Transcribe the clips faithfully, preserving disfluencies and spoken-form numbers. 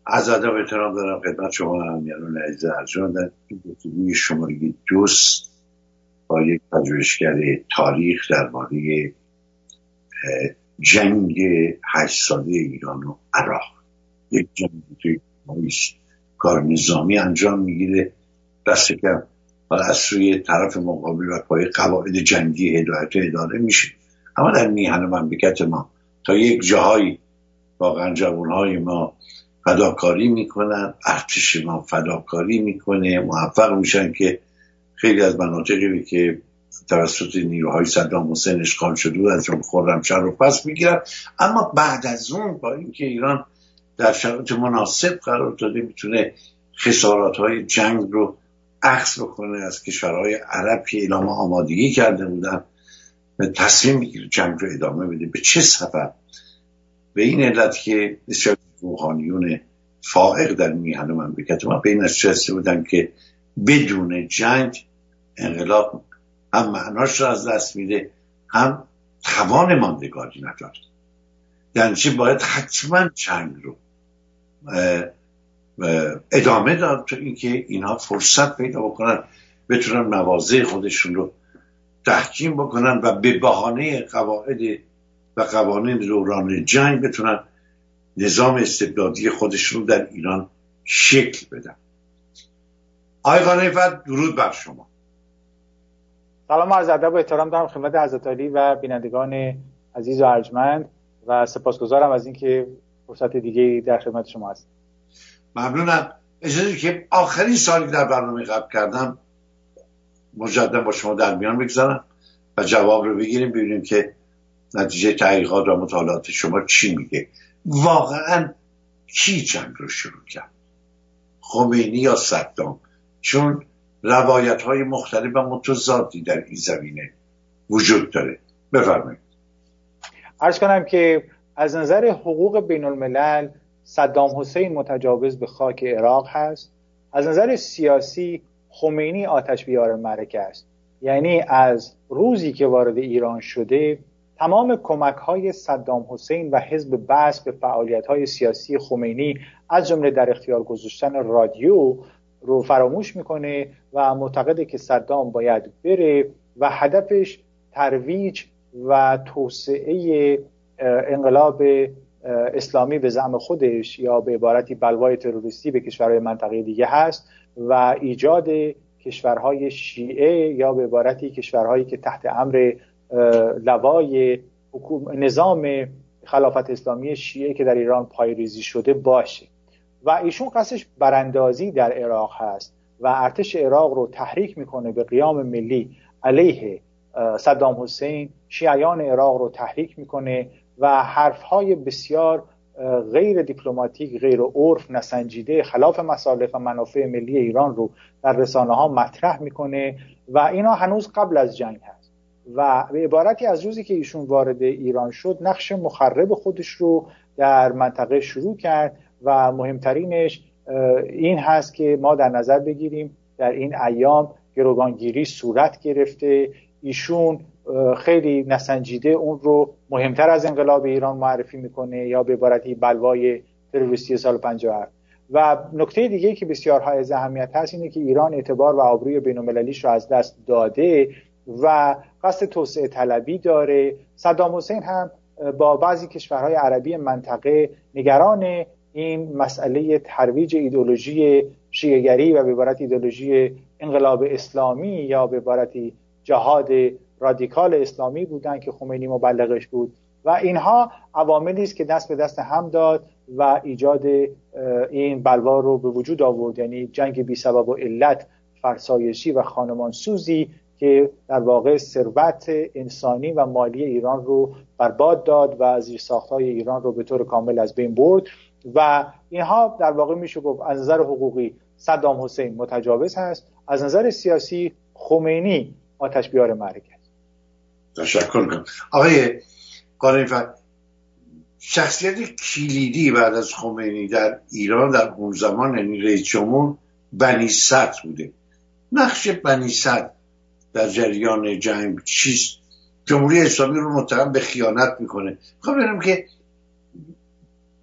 از ادب احترام دارم خدمت شما همیهنان عزیز ارجمند. در این گفتگوی شماره دوست با یک پژوهشگر تاریخ درباره جنگ هشت ساله ایران و عراق، یک جنگی که کار نظامی انجام میگیره دست کم و از سوی طرف مقابل و پای قواعد جنگی هدایت و اداره میشه. اما در میهن مملکت ما تا یک جاهایی واقعا جوانهای ما فداکاری میکنن، ارتش ما فداکاری میکنه، موفق میشن که خیلی از مناطقی که توسط نیروهای صدام حسین اشغال شده بود از جمله خرمشهر رو پس میگیرن. اما بعد از اون با اینکه ایران در شرایط مناسب قرار داده میتونه خسارات‌های جنگ رو اخذ بکنه از کشورهای عرب که اعلام آمادگی کرده بودن، تصمیم میگیره جنگ رو ادامه بده. به چه سبب؟ به این علت که بسیار روحانیون فائق در میهن مملکت ما به این نتیجه بودن که بدون جنگ انقلاب هم معناش رو از دست میده، هم توان ماندگاری نداره. یعنی چی؟ باید حتما جنگ رو ادامه داد تا اینکه اینها فرصت پیدا بکنن بتونن مواضع خودشون رو تحکیم بکنن و به بهانه قواعد و قوانین دوران جنگ بتونن نظام استبدادی خودشون رو در ایران شکل بدن. آقای قانعی‌فر، درود بر شما. سلام، عرض ادب و احترام دارم خدمت حضرت عالی و بینندگان عزیز و ارجمند و سپاسگزارم از اینکه فرصت دیگه در خدمت شما هست. ممنونم. اجازه که آخرین سالی در برنامه قبل کردم مجددا با شما در میان بگذارم و جواب رو بگیریم، ببینیم که نتیجه تحقیقات و مطالعات شما چی میگه. واقعا کی جنگ رو شروع کرد؟ خمینی یا صدام؟ چون روایت های مختلف و متضادی در این زمینه وجود داره. بفرمایید. عرض کنم که از نظر حقوق بین الملل صدام حسین متجاوز به خاک عراق هست. از نظر سیاسی خمینی آتش بیار معرکه است. یعنی از روزی که وارد ایران شده تمام کمک های صدام حسین و حزب بعث به فعالیت های سیاسی خمینی از جمله در اختیار گذاشتن رادیو رو فراموش میکنه و معتقده که صدام باید بره و هدفش ترویج و توسعه انقلاب اسلامی به زعم خودش یا به عبارتی بلوای تروریستی به کشورهای منطقه دیگه هست و ایجاد کشورهای شیعه یا به عبارتی کشورهایی که تحت امر لوای نظام خلافت اسلامی شیعه که در ایران پایه‌ریزی شده باشه. و ایشون قصدش براندازی در عراق هست و ارتش عراق رو تحریک میکنه به قیام ملی علیه صدام حسین، شیعیان عراق رو تحریک میکنه و حرفهای بسیار غیر دیپلماتیک، غیر عرف، نسنجیده خلاف مصالح و منافع ملی ایران رو در رسانه ها مطرح میکنه و اینا هنوز قبل از جنگ هست و به عبارتی از روزی که ایشون وارد ایران شد نقش مخرب خودش رو در منطقه شروع کرد و مهمترینش این هست که ما در نظر بگیریم در این ایام گروگانگیری صورت گرفته. ایشون خیلی نسنجیده اون رو مهمتر از انقلاب ایران معرفی میکنه یا به عبارتی بلوای تروریستی سال پنجاه و هفت. و نکته دیگه که بسیار حائز اهمیت هست اینه که ایران اعتبار و آبروی بین‌المللیش رو از دست داده و قصد توسعه طلبی داره. صدام حسین هم با بعضی کشورهای عربی منطقه نگران این مسئله ترویج ایدئولوژی شیعه‌گری و به عبارت ایدئولوژی انقلاب اسلامی یا به عبارتی جهاد رادیکال اسلامی بودن که خمینی مبلغش بود و اینها عواملی است که دست به دست هم داد و ایجاد این بلوا رو به وجود آورد. یعنی جنگ بی سبب و علت، فرسایشی و خانمانسوزی که در واقع ثروت انسانی و مالی ایران رو برباد داد و زیرساخت‌های ایران رو به طور کامل از بین برد و اینها در واقع میشه گفت از نظر حقوقی صدام حسین متجاوز هست، از نظر سیاسی خمینی آتش بیار معرکه است. تشکر میکنم. آقای قانعی‌فر، شخصیت کلیدی بعد از خمینی در ایران در اون زمان یعنی رئیس جمهور بنی صدر بوده. نقش بنی صدر در جریان جنگ چیست؟ جمهوری اسلامی رو متهم به خیانت میکنه. خب ببینم که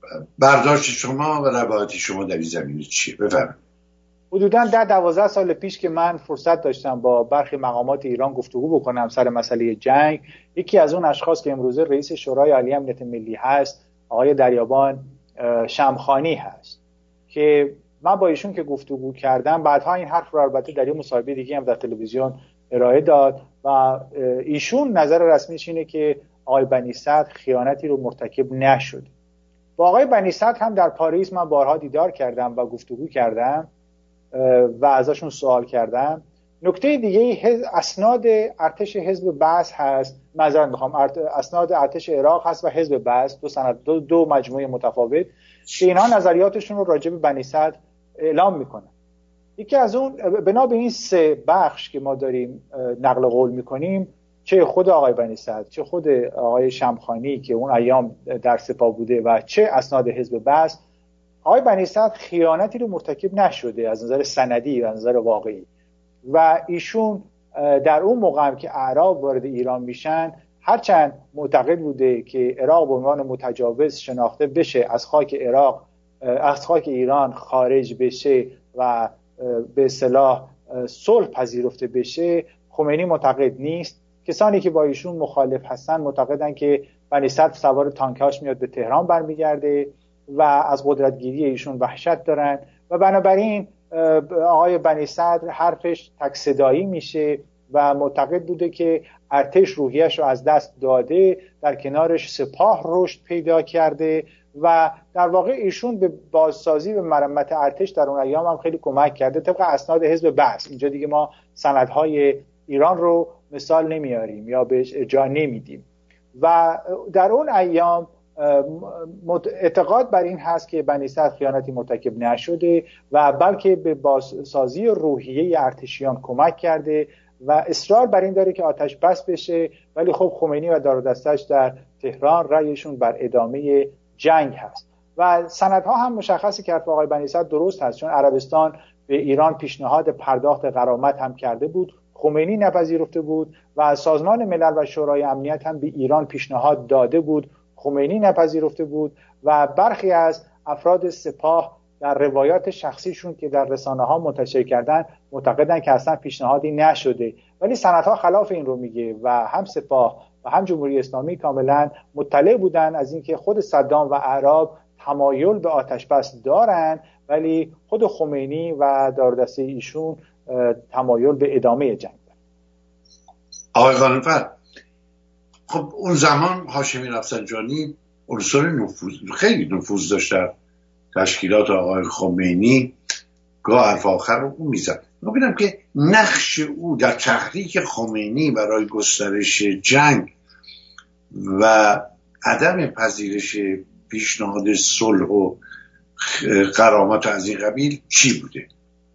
برداشت شما و روایت شما در این زمینه چیه؟ بفرمایید. حدوداً ده دوازده سال پیش که من فرصت داشتم با برخی مقامات ایران گفتگو بکنم سر مسئله جنگ، یکی از اون اشخاص که امروزه رئیس شورای عالی امنیت ملی هست، آقای دریابان شمخانی هست، که من با ایشون که گفتگو کردم، بعدها این حرف رو البته در این مصاحبه دیگه هم در تلویزیون ارائه داد و ایشون نظر رسمیش اینه که آقای بنی صدر خیانتی رو مرتکب نشد. با آقای بنی صدر هم در پاریس من بارها دیدار کردم و گفتگو کردم و ازشون سوال کردم. نکته دیگه اسناد ارتش حزب بعث هست، معذرت میخوام، اسناد ارتش عراق هست و حزب بعث، دو سند دو, دو مجموعه متفاوت که اینها نظریاتشون رو راجع به بنی صدر اعلام میکنن. یکی از اون بنا به این سه بخش که ما داریم نقل قول میکنیم، چه خود آقای بنی صدر، چه خود آقای شمخانی که اون ایام در سپاه بوده و چه اسناد حزب بعث، آقای بنی صدر خیانتی رو مرتکب نشده از نظر سندی و از نظر واقعی. و ایشون در اون موقع هم که اعراب وارد ایران میشن، هرچند معتقد بوده که عراق به عنوان متجاوز شناخته بشه، از خاک عراق از خاک ایران خارج بشه و به اصطلاح صلح پذیرفته بشه، خمینی معتقد نیست. کسانی که با ایشون مخالف هستن معتقدن که بنی صدر سوار تانکاش میاد به تهران برمیگرده و از قدرتگیری ایشون وحشت دارن و بنابراین آقای بنی صدر حرفش تک صدایی میشه و معتقد بوده که ارتش روحیش رو از دست داده، در کنارش سپاه رشد پیدا کرده و در واقع ایشون به بازسازی و مرمت ارتش در اون ایام هم خیلی کمک کرده طبق اسناد حزب بعث. اینجا دیگه ما سندهای ایران رو مثال نمیاریم یا بهش ارجاع نمیدیم. و در اون ایام اعتقاد بر این هست که بنی صدر خیانتی مرتکب نشده و بلکه به بازسازی روحیه ارتشیان کمک کرده و اصرار بر این داره که آتش بس بشه. ولی خب خمینی و دار و دستش در تهران رأیشون بر ادامه جنگ هست و سندها هم مشخصی که حرف آقای بنی صدر درست هست، چون عربستان به ایران پیشنهاد پرداخت غرامت هم کرده بود، خمینی نپذیرفته بود و سازمان ملل و شورای امنیت هم به ایران پیشنهاد داده بود، خمینی نپذیرفته بود و برخی از افراد سپاه در روایات شخصیشون که در رسانه ها منتشر کردن معتقدن که اصلا پیشنهادی نشده. ولی سندها خلاف این رو میگه و هم سپاه و هم جمهوری اسلامی کاملا مطلع بودن از اینکه خود صدام و اعراب تمایل به آتش بس دارن، ولی خود خمینی و دارودسته ایشون تمایل به ادامه جنگ دارن. آقای قانونفر، خب اون زمان هاشمی رفسنجانی عنصر نفوذ خیلی نفوذ داشت در تشکیلات آقای خمینی، گاه حرف آخر رو اون میزد. ما ببینم که نقش او در تحریک خمینی برای گسترش جنگ و عدم پذیرش پیشنهاد صلح و غرامت از این قبیل چی بوده؟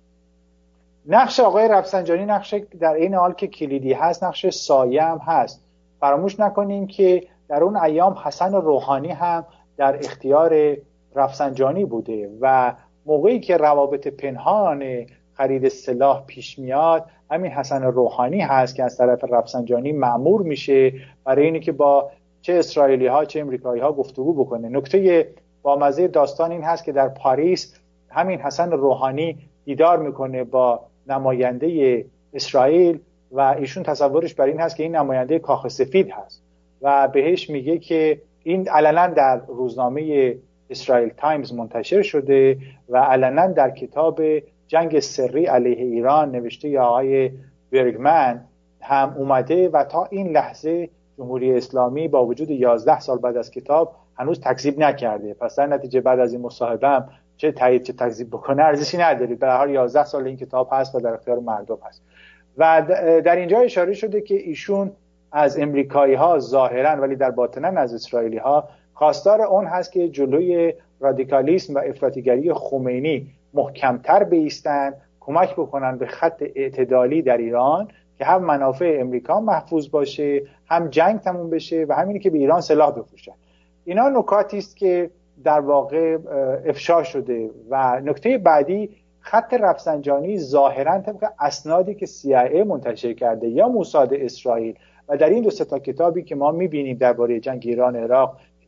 نقش آقای رفسنجانی نقش در این حال که کلیدی هست، نقش سایه هم هست. فراموش نکنیم که در اون ایام حسن روحانی هم در اختیار رفسنجانی بوده و موقعی که روابط پنهان خرید سلاح پیش میاد، همین حسن روحانی هست که از طرف رفسنجانی مأمور میشه برای اینی که با چه اسرائیلی ها چه امریکایی ها گفتگو بکنه. نکته بامزه داستان این هست که در پاریس همین حسن روحانی دیدار میکنه با نماینده اسرائیل و ایشون تصورش بر این هست که این نماینده کاخ سفید هست و بهش میگه که این علنا در روزنامه اسرائیل تایمز منتشر شده و علنا در کتاب جنگ سری علیه ایران نوشته آقای برگمن هم اومده و تا این لحظه جمهوری اسلامی با وجود یازده سال بعد از کتاب هنوز تکذیب نکرده. پس در نتیجه بعد از این مصاحبه هم چه تایید چه تکذیب بکنه ارزشی نداره. به هر حال یازده سال این کتاب هست و در اختیار مردم هست و در اینجا اشاره شده که ایشون از امریکایی ها ظاهرا ولی در باطنا از اسرائیلی ها خواستار اون هست که جلوی رادیکالیسم و افراطیگری خمینی محکمتر بایستن، کمک بکنن به خط اعتدالی در ایران که هم منافع امریکا محفوظ باشه، هم جنگ تموم بشه و همینی که به ایران سلاح بفروشن. اینا نکاتی است که در واقع افشا شده. و نکته بعدی، خط رفسنجانی ظاهرا طبق اسنادی که سی آی ای منتشر کرده یا موساد اسرائیل و در این دو سه تا کتابی که ما می‌بینیم درباره جنگ ایران عراق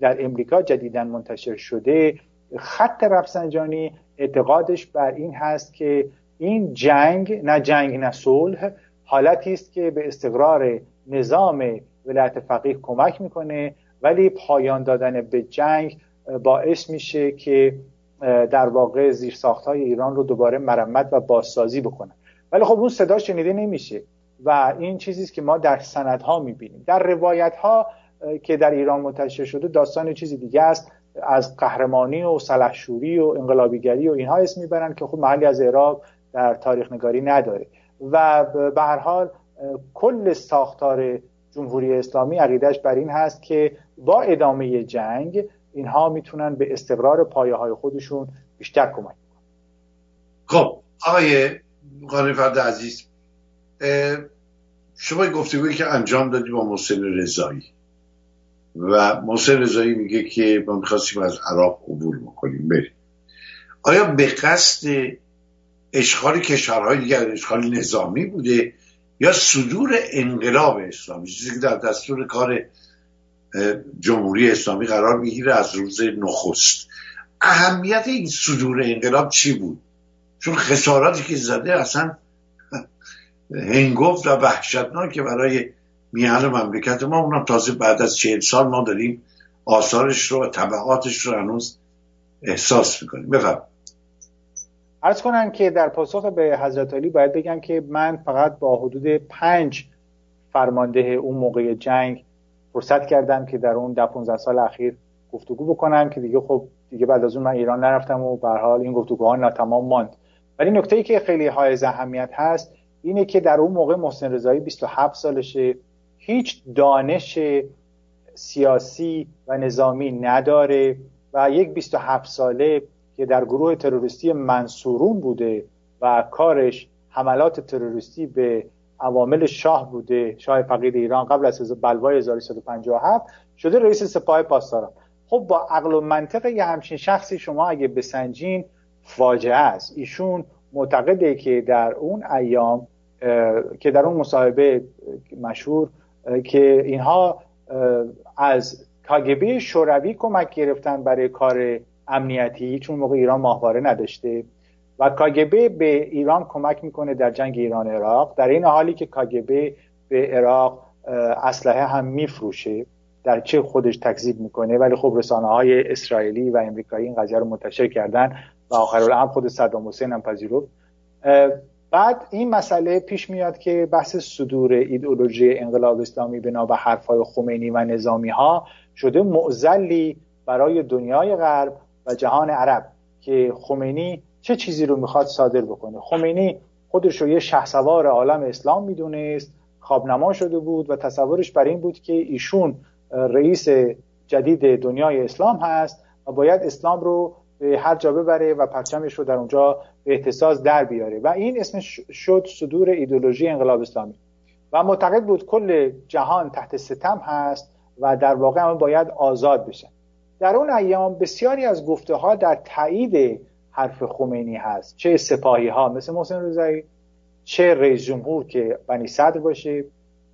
در امریکا جدیداً منتشر شده، خط رفسنجانی اعتقادش بر این هست که این جنگ، نه جنگ نه صلح، حالتی است که به استقرار نظام ولایت فقیه کمک میکنه، ولی پایان دادن به جنگ باعث میشه که در واقع زیرساخت‌های ایران رو دوباره مرمت و بازسازی بکنن. ولی خب اون صدا شنیده نمیشه و این چیزی است که ما در سندها میبینیم. در روایت‌ها که در ایران منتشر شده داستان چیزی دیگه است، از قهرمانی و سلحشوری و انقلابیگری و اینها اسم میبرن که خب محلی از اعراب در تاریخ نگاری نداره و به هر حال کل ساختار جمهوری اسلامی عقیدهش بر این هست که با ادامه جنگ اینها میتونن به استقرار پایه‌های خودشون بیشتر کمک کنن. خب آقای قانع‌فرد عزیز، شما گفتگویی که انجام دادی با محسن رضایی و محسن رضایی میگه که ما میخواستیم از عراق عبور بکنیم بریم، آیا به قصد اشغال کشورهای دیگر اشغال نظامی بوده یا صدور انقلاب اسلامی، چیزی که در دستور کار جمهوری اسلامی قرار میگیره از روز نخست؟ اهمیت این صدور انقلاب چی بود؟ چون خساراتی که زده اصلا هنگفت و وحشتناکه برای میهن مملکت ما، اونم تازه بعد از چهل سال ما داریم آثارش رو و تبعاتش رو هنوز احساس میکنیم. بفرمایید. عرض کنم که در پاسخ به حضرت علی باید بگم که من فقط با حدود پنج فرمانده اون موقع جنگ فرصت کردم که در اون ده پانزده سال اخیر گفتگو بکنم که دیگه خب دیگه بعد از اون من ایران نرفتم و به هر حال این گفتگوها ناتمام ماند. ولی نکته‌ای که خیلی حائز اهمیت هست اینه که در اون موقع محسن رضایی بیست و هفت سالشه، هیچ دانش سیاسی و نظامی نداره و یک بیست و هفت ساله که در گروه تروریستی منصورون بوده و کارش حملات تروریستی به عوامل شاه بوده، شاه فقید ایران قبل از بلوای هزار و سیصد و پنجاه و هفت شده رئیس سپاه پاسداران. خب با عقل و منطق یه همچین شخصی شما اگه بسنجین فاجعه است. ایشون معتقده که در اون ایام که در اون مصاحبه مشهور که اینها از کاگبه شوروی کمک گرفتن برای کار امنیتی، چون موقع ایران ماهواره نداشته و کاگبه به ایران کمک میکنه در جنگ ایران عراق، در این حالی که کاگبه به عراق اسلحه هم میفروشه، در چه خودش تکذیب میکنه، ولی خب رسانه‌های اسرائیلی و امریکایی این قضیه رو منتشر کردن و آخرالامر خود صدام حسین هم پذیرفت. بعد این مسئله پیش میاد که بحث صدور ایدئولوژی انقلاب اسلامی بنا به حرفای خمینی و نظامی ها شده معضلی برای دنیای غرب و جهان عرب که خمینی چه چیزی رو میخواد صادر بکنه. خمینی خودش رو یه شهسوار عالم اسلام میدونست، خوابنما شده بود و تصورش بر این بود که ایشون رئیس جدید دنیای اسلام هست و باید اسلام رو به هر جا ببره و پرچمش رو در اونجا به اهتزاز در بیاره و این اسمش شد صدور ایدئولوژی انقلاب اسلامی و معتقد بود کل جهان تحت ستم هست و در واقع هم باید آزاد بشن. در اون ایام بسیاری از گفته ها در تایید حرف خمینی هست، چه سپاهی ها مثل محسن رضایی، چه رئیس جمهور که بنی صدر باشه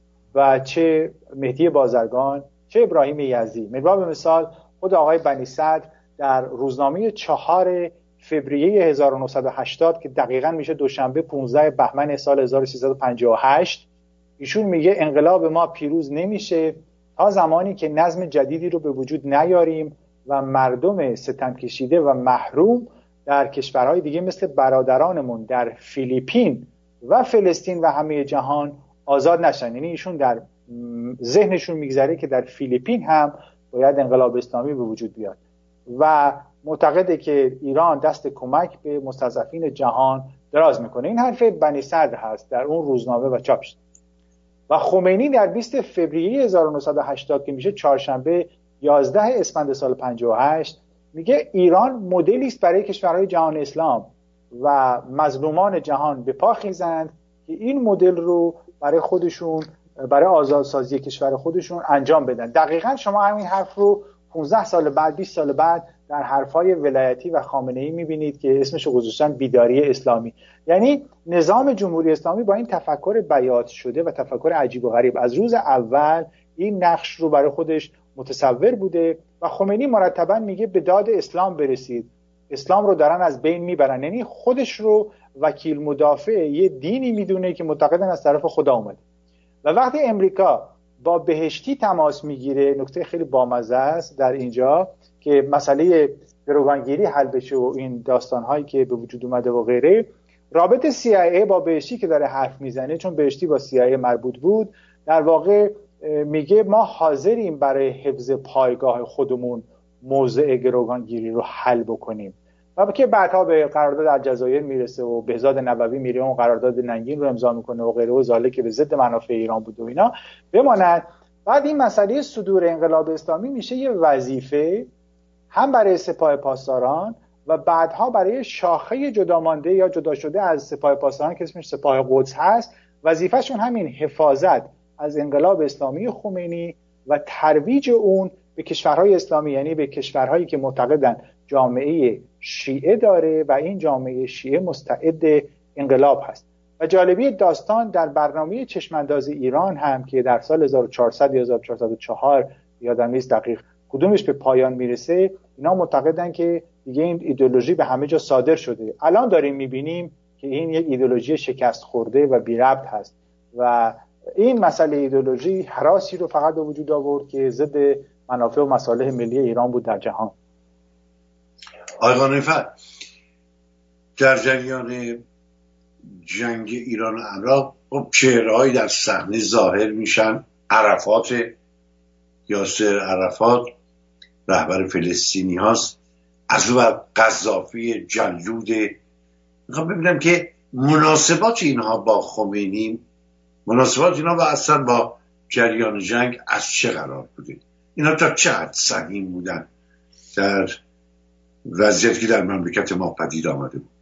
و چه مهدی بازرگان، چه ابراهیم یزدی. مثلا به مثال خود آقای بنی صدر در روزنامه چهار فوریه هزار و نهصد و هشتاد که دقیقاً میشه دوشنبه پانزده بهمن سال هزار و سیصد و پنجاه و هشت ایشون میگه انقلاب ما پیروز نمیشه تا زمانی که نظم جدیدی رو به وجود نیاریم و مردم ستم کشیده و محروم در کشورهای دیگه مثل برادرانمون در فیلیپین و فلسطین و همه جهان آزاد نشن. یعنی ایشون در ذهنشون میگذره که در فیلیپین هم باید انقلاب اسلامی به وجود بیاد و معتقده که ایران دست کمک به مستضعفین جهان دراز میکنه. این حرف بنی صدر هست در اون روزنامه و چاپ شد. و خمینی در بیست فوریه هزار و نهصد و هشتاد که میشه چهارشنبه یازده اسفند سال پنجاه و هشت میگه ایران مدلی است برای کشورهای جهان اسلام و مظلومان جهان به پا خیزند که این مدل رو برای خودشون، برای آزادسازی کشور خودشون انجام بدن. دقیقاً شما همین حرف رو پانزده سال بعد، بیست سال بعد در حرفای ولایتی و خامنه‌ای میبینید که اسمش رو گذاشتن بیداری اسلامی. یعنی نظام جمهوری اسلامی با این تفکر بیات شده و تفکر عجیب و غریب از روز اول این نقش رو برای خودش متصور بوده و خمینی مرتبا میگه به داد اسلام برسید، اسلام رو دارن از بین میبرن. یعنی خودش رو وکیل مدافع یه دینی میدونه که معتقدن از طرف خدا اومده. و وقتی امریکا با بهشتی تماس میگیره، نکته خیلی بامزه است در اینجا که مسئله گروگانگیری حل بشه و این داستانهایی که به وجود اومده و غیره، رابط سی آی ای با بهشتی که داره حرف میزنه، چون بهشتی با سی آی ای مربوط بود، در واقع میگه ما حاضریم برای حفظ پایگاه خودمون موضع گروگانگیری رو حل بکنیم. و که بعدها به قرارداد الجزایر میرسه و بهزاد نبوی میره اون قرارداد ننگین رو امضا میکنه و غیره و ذالک که به ضد منافع ایران بود و اینا بماند. بعد این مسئله صدور انقلاب اسلامی میشه یه وظیفه هم برای سپاه پاسداران و بعدها برای شاخه جدا مانده یا جدا شده از سپاه پاسداران که اسمش سپاه قدس هست. وظیفهشون همین حفاظت از انقلاب اسلامی خمینی و ترویج اون به کشورهای اسلامی، یعنی به کشورهایی که معتقدن جامعه شیعه داره و این جامعه شیعه مستعد انقلاب هست. و جالبی داستان در برنامه چشمانداز ایران هم که در سال هزار و چهارصد یا هزار و چهارصد و چهار یادم نیست دقیق کدومش به پایان میرسه، اینا معتقدن که دیگه این ایدئولوژی به همه جا صادر شده. الان داریم میبینیم که این یک ایدئولوژی شکست خورده و بی ربط هست و این مسئله ایدئولوژی هراسی رو فقط به وجود آورد که ضد منافع و مصالح ملی ایران بود در جهان. آقای قانع‌فر، در جریان جنگ ایران و عراق خب چهره‌هایی در صحنه ظاهر میشن. عرفات، یاسر عرفات رهبر فلسطینی هاست، از اون قذافی جلوده. میخوام ببینم که مناسبات اینها با خمینی، مناسبات اینها و اصلا با جریان جنگ از چه قرار بوده؟ اینا تا چه حد سهیم بودن در وضعیتی که در مملکت ما پدید آمده بود؟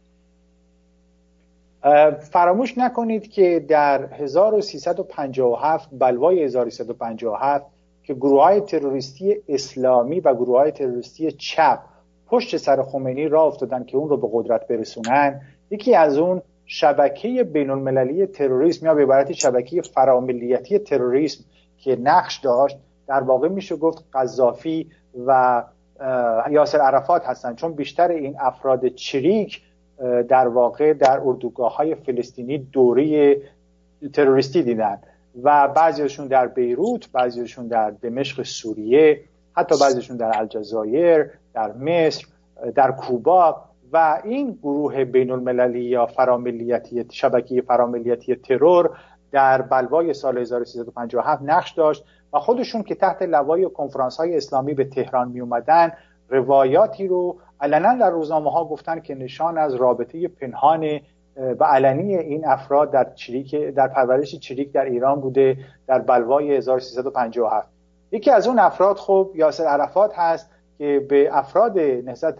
فراموش نکنید که در هزار و سیصد و پنجاه و هفت، بلوای هزار و سیصد و پنجاه و هفت، که گروه‌های تروریستی اسلامی و گروه‌های تروریستی چپ پشت سر خمینی راه افتادن که اون رو به قدرت برسونن، یکی از اون شبکه بین‌المللی تروریسم یا به عبارتی شبکه فراملیتی تروریسم که نقش داشت، در واقع میشه گفت قذافی و یاسر عرفات هستن، چون بیشتر این افراد چریک در واقع در اردوگاه‌های فلسطینی دوره تروریستی دیدن و بعضیشون در بیروت، بعضیشون در دمشق سوریه، حتی بعضیشون در الجزایر، در مصر، در کوبا. و این گروه بین المللی یا فراملیتی، شبکه فراملیتی ترور در بلوای سال هزار و سیصد و پنجاه و هفت نقش داشت و خودشون که تحت لوای کنفرانس های اسلامی به تهران می اومدن، روایاتی رو علنا در روزنامه ها گفتن که نشان از رابطه پنهان و علنی این افراد در چریک، در پرورش چریک در ایران بوده در بلوای هزار و سیصد و پنجاه و هفت. یکی از اون افراد خب یاسر عرفات هست که به افراد نهضت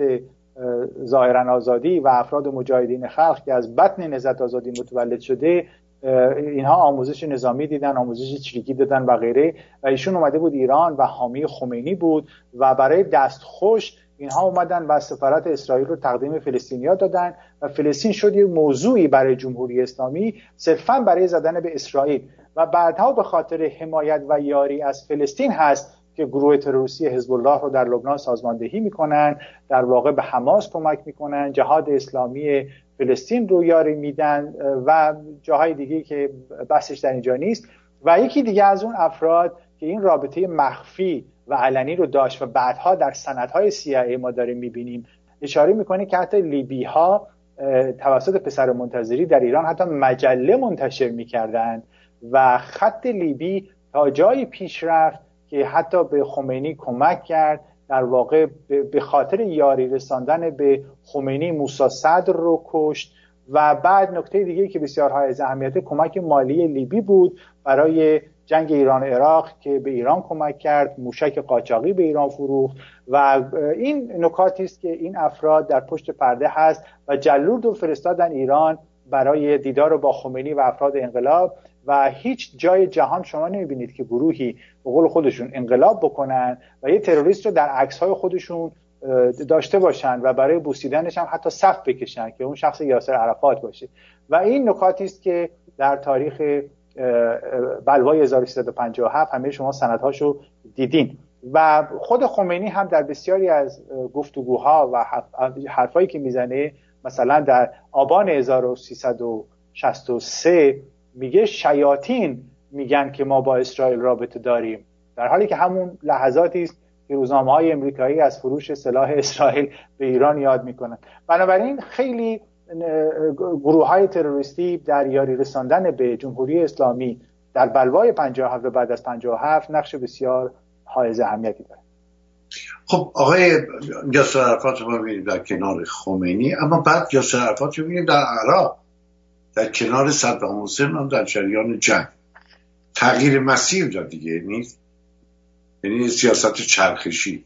ظاهرا آزادی و افراد مجاهدین خلق که از بطن نهضت آزادی متولد شده، اینها آموزش نظامی دیدن، آموزش چریکی دادن و غیره، و ایشون اومده بود ایران و حامی خمینی بود و برای دستخوش اینها اومدن و سفارت اسرائیل رو تقدیم فلسطینیا دادن و فلسطین شد یک موضوعی برای جمهوری اسلامی صرفاً برای زدن به اسرائیل. و بعدها به خاطر حمایت و یاری از فلسطین هست که گروه تروریستی حزب الله رو در لبنان سازماندهی میکنن، در واقع به حماس کمک میکنن، جهاد اسلامی فلسطین رو یاری میدن و جاهای دیگه که بحثش در اینجا نیست. و یکی دیگه از اون افراد که این رابطه مخفی و علنی رو داشت و بعدها در سندهای سی آی ای ما داریم میبینیم، اشاره میکنه که حتی لیبی ها توسط پسر منتظری در ایران حتی مجله منتشر میکردن و خط لیبی تا جایی پیش رفت که حتی به خمینی کمک کرد. در واقع به خاطر یاری رساندن به خمینی موسی صدر رو کشت. و بعد نکته دیگه که بسیار های از اهمیت، کمک مالی لیبی بود برای جنگ ایران عراق که به ایران کمک کرد، موشک قاچاقی به ایران فروخت. و این نکاتی است که این افراد در پشت پرده هست و جلود رو فرستادن ایران برای دیدار با خمینی و افراد انقلاب. و هیچ جای جهان شما نمیبینید که گروهی به قول خودشون انقلاب بکنن و یه تروریست رو در عکس‌های خودشون داشته باشن و برای بوسیدنش هم حتی صف بکشن که اون شخص یاسر عرفات باشه. و این نکاتی است که در تاریخ بلوای هزار و سیصد و پنجاه و هفت همه شما سندهاشو دیدین. و خود خمینی هم در بسیاری از گفتگوها و حرفایی که میزنه، مثلا در آبان هزار و سیصد و شصت و سه میگه شیاطین میگن که ما با اسرائیل رابطه داریم، در حالی که همون لحظاتی است که روزنامه‌های امریکایی از فروش سلاح اسرائیل به ایران یاد میکنن. بنابراین خیلی گروه‌های تروریستی در یاری رساندن به جمهوری اسلامی در بلوای پنجاه و هفت و بعد از پنجاه و هفت نقش بسیار حائز اهمیتی داره. خب آقای یاسر عرفات رو می‌بینیم در کنار خمینی، اما بعد یاسر عرفات رو می‌بینیم در عراق در کنار صدام حسین هم در جریان جنگ. تغییر مسیر داد دیگه، نیست؟ یعنی سیاست چرخشی.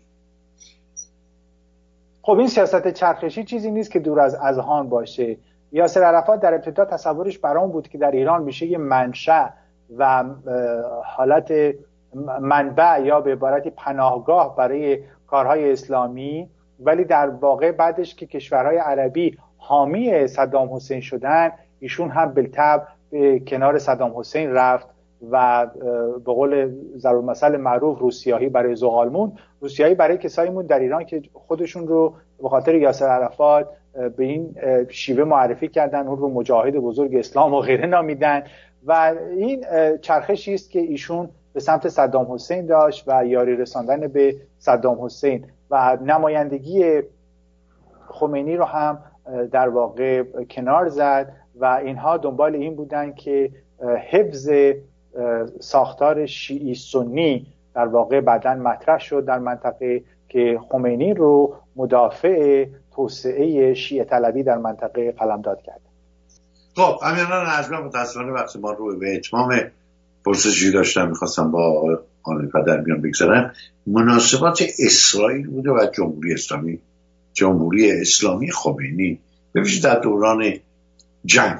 خب این سیاست چرخشی چیزی نیست که دور از اذهان باشه. یاسر عرفات در ابتدا تصورش برام بود که در ایران میشه یه منشأ و حالت منبع یا به عبارتی پناهگاه برای کارهای اسلامی، ولی در واقع بعدش که کشورهای عربی حامی صدام حسین شدن، ایشون هم بالطبع به کنار صدام حسین رفت و به قول ضرب المثل معروف روسیاهی برای زغالمون، روسیاهی برای کسایی مون در ایران که خودشون رو به خاطر یاسر عرفات به این شیوه معرفی کردن، اون رو مجاهد بزرگ اسلام و غیره نامیدن و این چرخشی است که ایشون به سمت صدام حسین داشت و یاری رساندن به صدام حسین و نمایندگی خمینی رو هم در واقع کنار زد و اینها دنبال این بودن که حفظ ساختار شیعی سنی در واقع بعداً مطرح شد در منطقه که خمینی رو مدافع توسعه شیعه طلبی در منطقه قلمداد کرد. خب امیران حجمه، متاسفانه وقت ما رو به اتمام پرسشی داشتم، میخواستم با آنفا در میان بگذارم. مناسبات اسرائیل بوده و جمهوری اسلامی جمهوری اسلامی خمینی ببینید در دوران جنگ،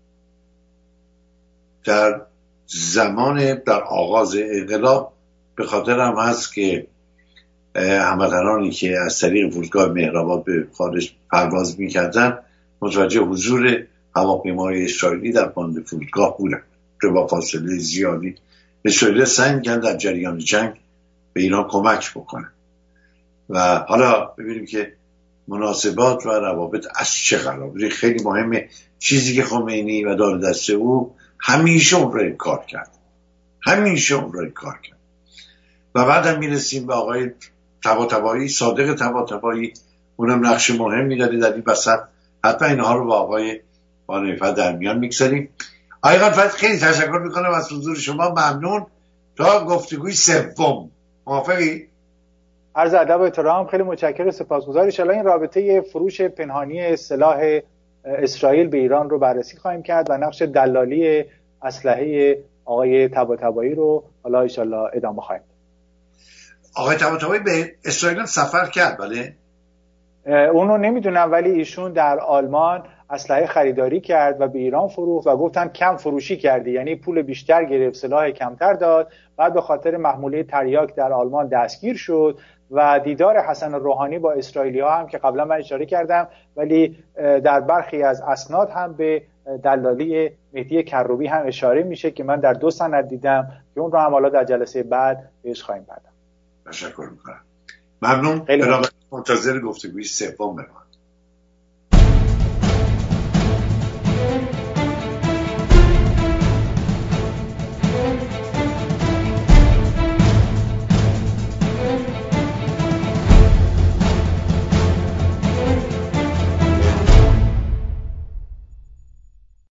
در زمان در آغاز انقلاب، به خاطر هم هست که هموطنانی که از طریق فرودگاه مهرآباد به خارج پرواز میکردن متوجه حضور هواپیماهای اسرائیلی در باند فرودگاه بودن که با فاصله زیادی اسرائیل سعی کردن در جریان جنگ به ایران کمک بکنن. و حالا ببینیم که مناسبات و روابط از چه قراره. خیلی مهمه. چیزی که خمینی و دار دست او همیشه اون رو انکار کرد، همیشه اون رو انکار کرد. و بعد هم میرسیم به آقای طباطبایی، صادق طباطبایی، اونم نقش مهمی داره در این وسط. حتما اینها رو با آقای بانویفر در میان میگذاریم. آقای قنفر خیلی تشکر میکنم از حضور شما، ممنون. تا گفتگوی سوم، موافقی؟ عرض ادب و احترام، خیلی متشکرم و سپاسگزارم. ان شاءالله این رابطه فروش پنهانی سلاح اسرائیل به ایران رو بررسی خواهیم کرد و نقش دلالی اسلحه آقای طباطبایی رو حالا ان شاءالله ادامه خواهیم داد. آقای طباطبایی به اسرائیل سفر کرد؟ بله. اونو نمیدونم، ولی ایشون در آلمان اسلحه خریداری کرد و به ایران فروخت و گفتن کم فروشی کردی، یعنی پول بیشتر گرفت سلاح کمتر داد. بعد به خاطر محموله تریاک در آلمان دستگیر شد و دیدار حسن روحانی با اسرائیلی ها هم که قبلا من اشاره کردم، ولی در برخی از اسناد هم به دلالی مهدی کروبی هم اشاره میشه که من در دو سند دیدم که اون رو هم حالا در جلسه بعد بهش خواهیم پرداخت. تشکر میکنم. ممنون. برای منتظر گفتگوی سوم بمانید.